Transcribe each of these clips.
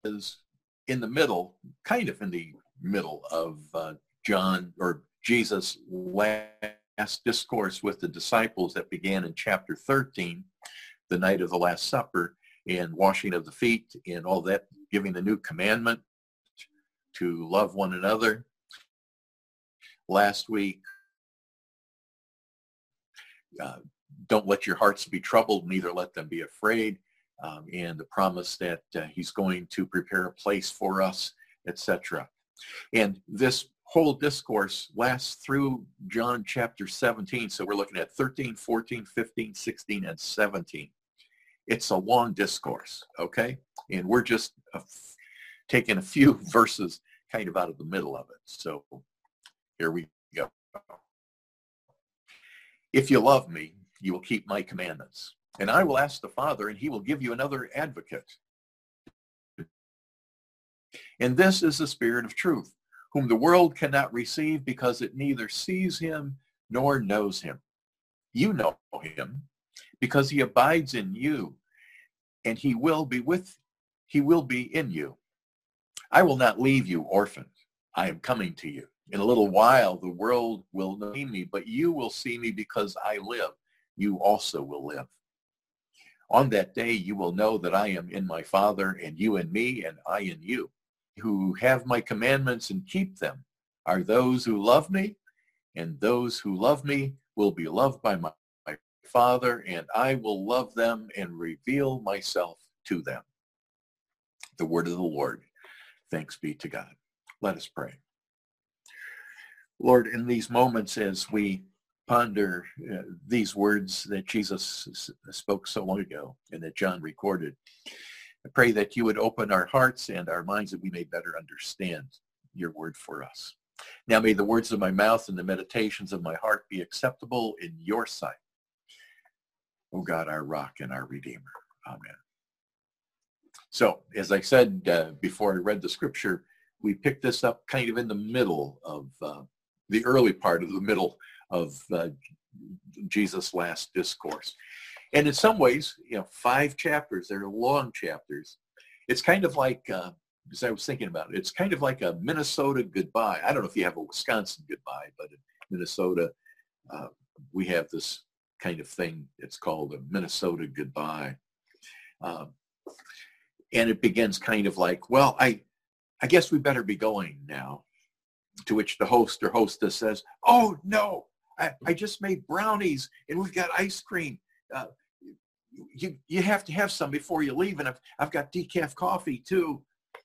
is in the middle, kind of in the middle of John or Jesus' last discourse with the disciples that began in chapter 13, the night of the Last Supper, and washing of the feet and all that, giving the new commandment to love one another. Last week, don't let your hearts be troubled, neither let them be afraid, and the promise that he's going to prepare a place for us, etc. And this whole discourse lasts through John chapter 17. So we're looking at 13, 14, 15, 16, and 17. It's a long discourse, okay? And we're just taking a few verses kind of out of the middle of it. So here we go. If you love me, you will keep my commandments. And I will ask the Father, and he will give you another advocate. And this is the Spirit of truth, whom the world cannot receive because it neither sees him nor knows him. You know him because he abides in you, and he will be in you. I will not leave you orphaned. I am coming to you. In a little while, the world will not see me, but you will see me because I live. You also will live. On that day, you will know that I am in my Father, and you in me, and I in you. Who have my commandments and keep them are those who love me, and those who love me will be loved by my Father, and I will love them and reveal myself to them. The word of the Lord. Thanks be to God. Let us pray. Lord, in these moments as we ponder these words that Jesus spoke so long ago and that John recorded, I pray that you would open our hearts and our minds that we may better understand your word for us. Now may the words of my mouth and the meditations of my heart be acceptable in your sight, O God, our rock and our redeemer. Amen. So, as I said before I read the scripture, we picked this up kind of in the middle of the early part of the middle of Jesus' last discourse. And in some ways, 5 chapters, they're long chapters. It's kind of like, as I was thinking about it, it's kind of like a Minnesota goodbye. I don't know if you have a Wisconsin goodbye, but in Minnesota, we have this kind of thing. It's called a Minnesota goodbye. And it begins kind of like, well, I guess we better be going now. To which the host or hostess says, oh, no, I just made brownies and we've got ice cream. You have to have some before you leave. And I've got decaf coffee too.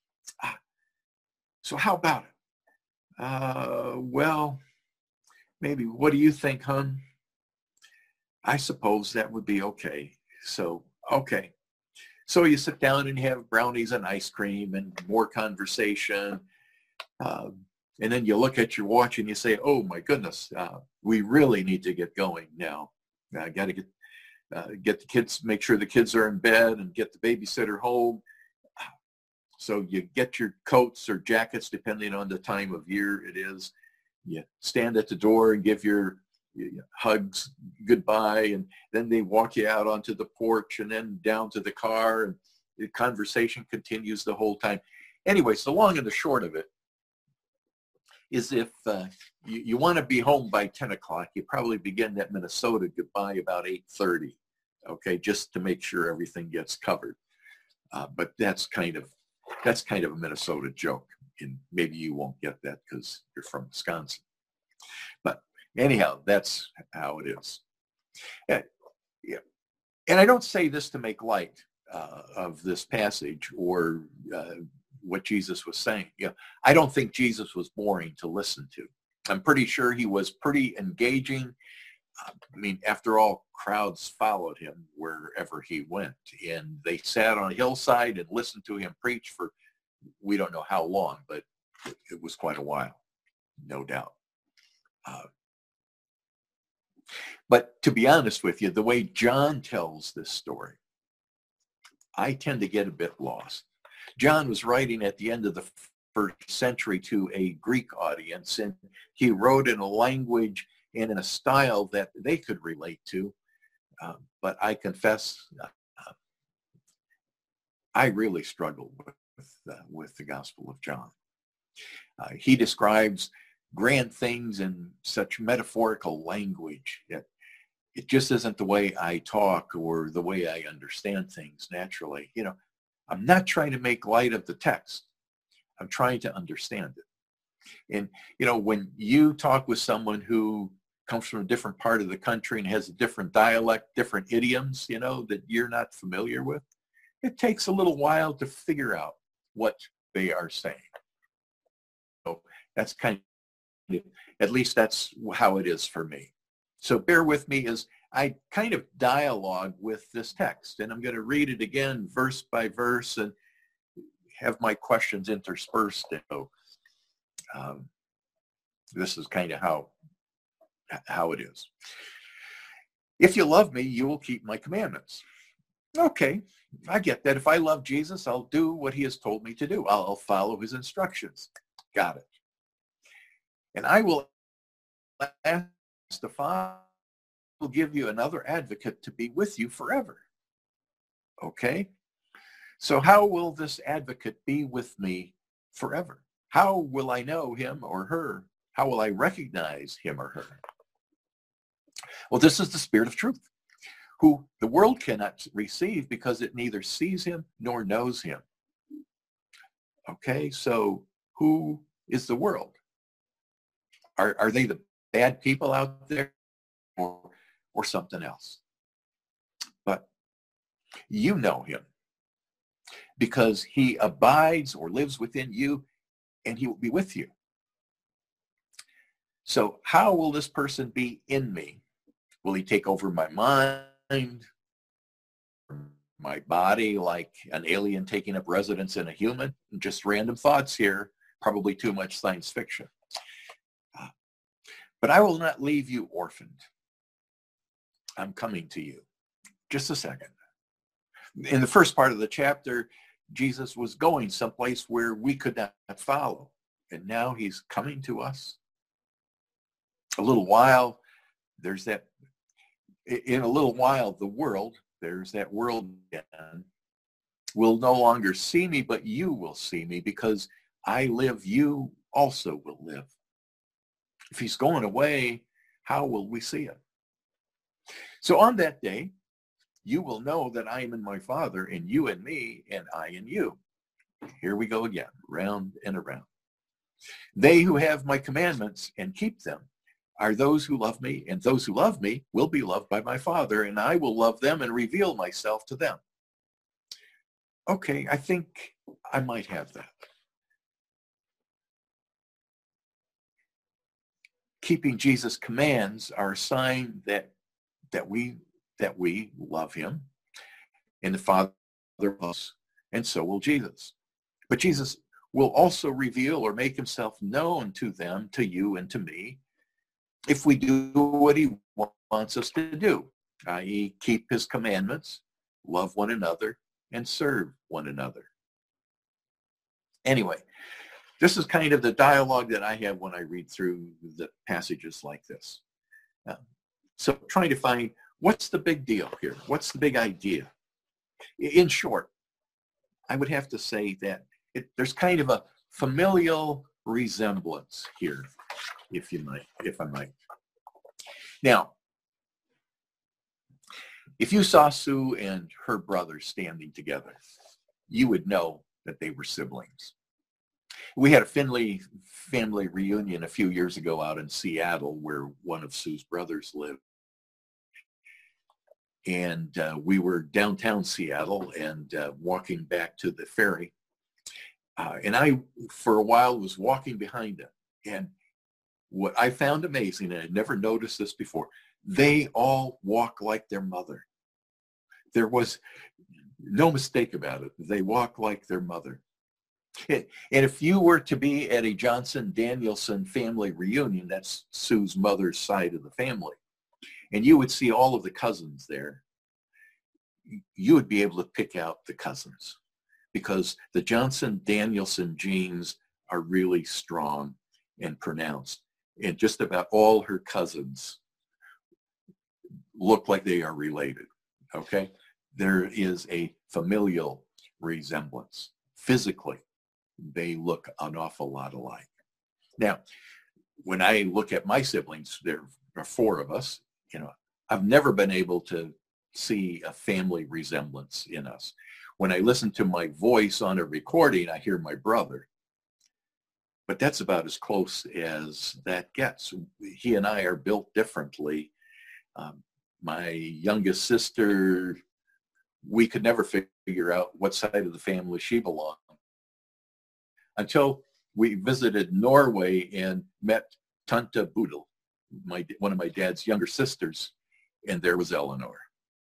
So how about it? Well, maybe. What do you think, hon? I suppose that would be okay. So, okay. So you sit down and you have brownies and ice cream and more conversation. And then you look at your watch and you say, oh my goodness, we really need to get going now. I got to get the kids, make sure the kids are in bed and get the babysitter home. So you get your coats or jackets, depending on the time of year it is. You stand at the door and give your hugs goodbye, and then they walk you out onto the porch and then down to the car, and the conversation continues the whole time. Anyway, so long and the short of it is if you want to be home by 10 o'clock, you probably begin that Minnesota goodbye about 8:30, okay, just to make sure everything gets covered. But that's kind of a Minnesota joke, and maybe you won't get that because you're from Wisconsin. But anyhow, that's how it is. And I don't say this to make light of this passage or what Jesus was saying. I don't think Jesus was boring to listen to. I'm pretty sure he was pretty engaging. I mean, after all, crowds followed him wherever he went, and they sat on a hillside and listened to him preach for we don't know how long, but it was quite a while, no doubt. But to be honest with you, the way John tells this story, I tend to get a bit lost. John was writing at the end of the first century to a Greek audience, and he wrote in a language and in a style that they could relate to. But I confess, I really struggled with with the Gospel of John. He describes grand things in such metaphorical language. It just isn't the way I talk or the way I understand things naturally. I'm not trying to make light of the text. I'm trying to understand it. And, when you talk with someone who comes from a different part of the country and has a different dialect, different idioms, that you're not familiar with, it takes a little while to figure out what they are saying. So that's kind of, at least that's how it is for me. So bear with me as I kind of dialogue with this text, and I'm going to read it again verse by verse and have my questions interspersed. So this is kind of how it is. If you love me, you will keep my commandments. Okay, I get that. If I love Jesus, I'll do what he has told me to do. I'll follow his instructions. Got it. And I will ask the Father will give you another advocate to be with you forever. Okay? So how will this advocate be with me forever? How will I know him or her? How will I recognize him or her? Well, this is the Spirit of truth, who the world cannot receive because it neither sees him nor knows him. Okay, so who is the world? Are they the bad people out there or something else? But you know him because he abides or lives within you and he will be with you. So how will this person be in me? Will he take over my mind, my body, like an alien taking up residence in a human? Just random thoughts here, probably too much science fiction. But I will not leave you orphaned. I'm coming to you. Just a second. In the first part of the chapter, Jesus was going someplace where we could not follow. And now he's coming to us. A little while, there's that, in a little while, the world, there's that world again, will no longer see me, but you will see me because I live, you also will live. If he's going away, how will we see it? So on that day, you will know that I am in my Father, and you in me, and I in you. Here we go again, round and around. They who have my commandments and keep them are those who love me, and those who love me will be loved by my Father, and I will love them and reveal myself to them. Okay, I think I might have that. Keeping Jesus' commands are a sign that we love him, and the Father loves us, and so will Jesus. But Jesus will also reveal or make himself known to them, to you and to me, if we do what he wants us to do, i.e. keep his commandments, love one another, and serve one another. Anyway, this is kind of the dialogue that I have when I read through the passages like this. So trying to find what's the big deal here? What's the big idea? In short, I would have to say that there's kind of a familial resemblance here, if I might. Now, if you saw Sue and her brother standing together, you would know that they were siblings. We had a Finley family reunion a few years ago out in Seattle where one of Sue's brothers lived. And we were downtown Seattle and walking back to the ferry. And I, for a while, was walking behind them. And what I found amazing, and I'd never noticed this before, they all walk like their mother. There was no mistake about it. They walk like their mother. And if you were to be at a Johnson-Danielson family reunion, that's Sue's mother's side of the family, and you would see all of the cousins there, you would be able to pick out the cousins because the Johnson-Danielson genes are really strong and pronounced. And just about all her cousins look like they are related, okay? There is a familial resemblance. physically, they look an awful lot alike. Now, when I look at my siblings, there are four of us, I've never been able to see a family resemblance in us. When I listen to my voice on a recording, I hear my brother. But that's about as close as that gets. He and I are built differently. My youngest sister, we could never figure out what side of the family she belonged until we visited Norway and met Tante Bodil, one of my dad's younger sisters, and there was Eleanor.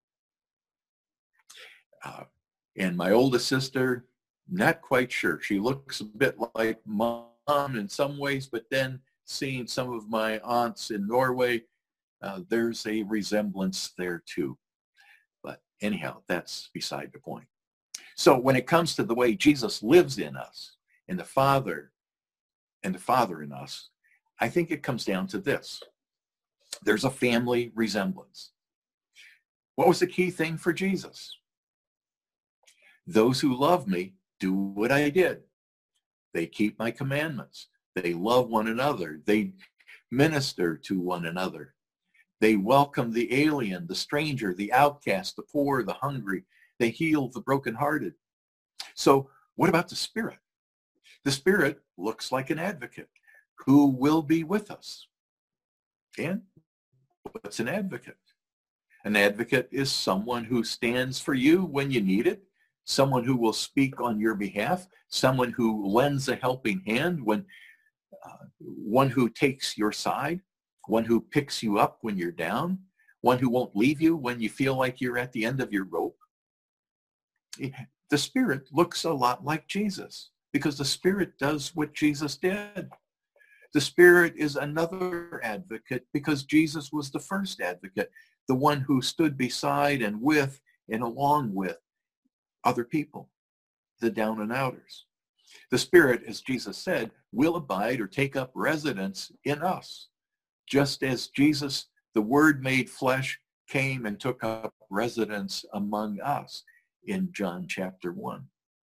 And my oldest sister, not quite sure. She looks a bit like Mom in some ways, but then seeing some of my aunts in Norway, there's a resemblance there too. But anyhow, that's beside the point. So when it comes to the way Jesus lives in us and the Father in us, I think it comes down to this. There's a family resemblance. What was the key thing for Jesus? Those who love me do what I did. They keep my commandments. They love one another. They minister to one another. They welcome the alien, the stranger, the outcast, the poor, the hungry. They heal the brokenhearted. So what about the Spirit? The Spirit looks like an advocate who will be with us. And what's an advocate? An advocate is someone who stands for you when you need it, someone who will speak on your behalf, someone who lends a helping hand, one who takes your side, one who picks you up when you're down, one who won't leave you when you feel like you're at the end of your rope. The Spirit looks a lot like Jesus because the Spirit does what Jesus did. The Spirit is another advocate because Jesus was the first advocate, the one who stood beside and with and along with other people, the down and outers. The Spirit, as Jesus said, will abide or take up residence in us, just as Jesus, the Word made flesh, came and took up residence among us in John chapter 1.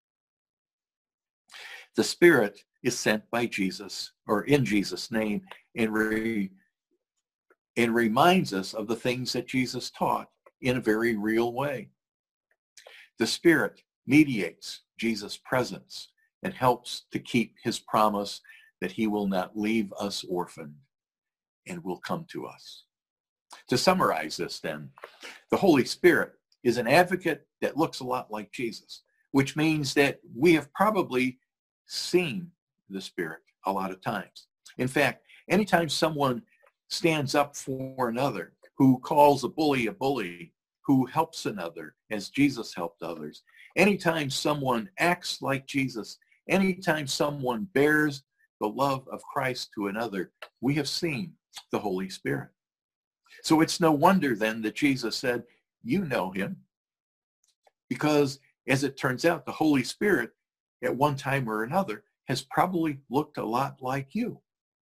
The Spirit is sent by Jesus, or in Jesus' name, and reminds us of the things that Jesus taught in a very real way. The Spirit mediates Jesus' presence and helps to keep his promise that he will not leave us orphaned and will come to us. To summarize this then, the Holy Spirit is an advocate that looks a lot like Jesus, which means that we have probably seen the Spirit a lot of times. In fact, anytime someone stands up for another, who calls a bully, who helps another as Jesus helped others, anytime someone acts like Jesus, anytime someone bears the love of Christ to another, we have seen the Holy Spirit. So it's no wonder then that Jesus said, you know him, because as it turns out, the Holy Spirit at one time or another has probably looked a lot like you.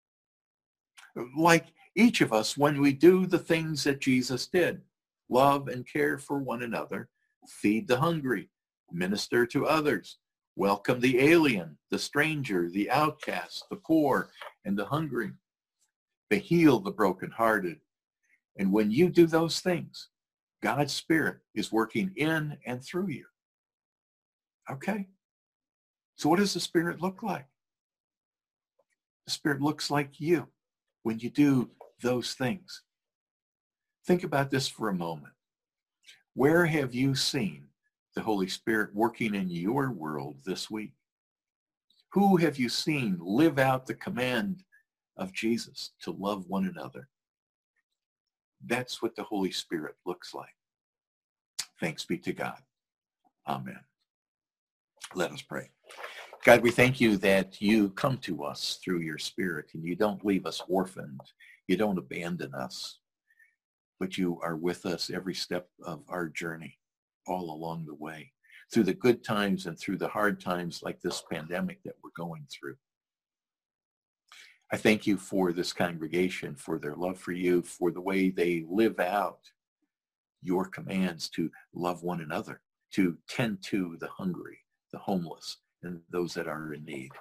Like each of us when we do the things that Jesus did, love and care for one another, feed the hungry, minister to others, welcome the alien, the stranger, the outcast, the poor, and the hungry. They heal the brokenhearted. And when you do those things, God's Spirit is working in and through you. Okay? So what does the Spirit look like? The Spirit looks like you when you do those things. Think about this for a moment. Where have you seen the Holy Spirit working in your world this week? Who have you seen live out the command of Jesus to love one another? That's what the Holy Spirit looks like. Thanks be to God. Amen. Let us pray. God, we thank you that you come to us through your Spirit and you don't leave us orphaned. You don't abandon us, but you are with us every step of our journey, all along the way, through the good times and through the hard times like this pandemic that we're going through. I thank you for this congregation, for their love for you, for the way they live out your commands to love one another, to tend to the hungry, the homeless, and those that are in need.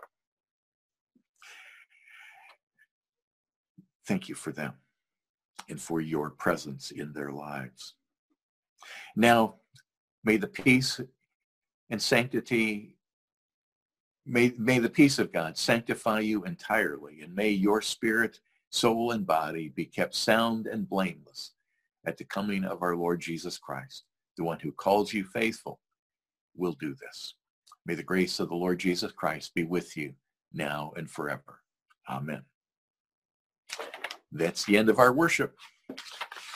Thank you for them and for your presence in their lives. Now, may the peace and sanctity, may the peace of God sanctify you entirely, and may your spirit, soul, and body be kept sound and blameless at the coming of our Lord Jesus Christ. The one who calls you faithful will do this. May the grace of the Lord Jesus Christ be with you now and forever. Amen. That's the end of our worship.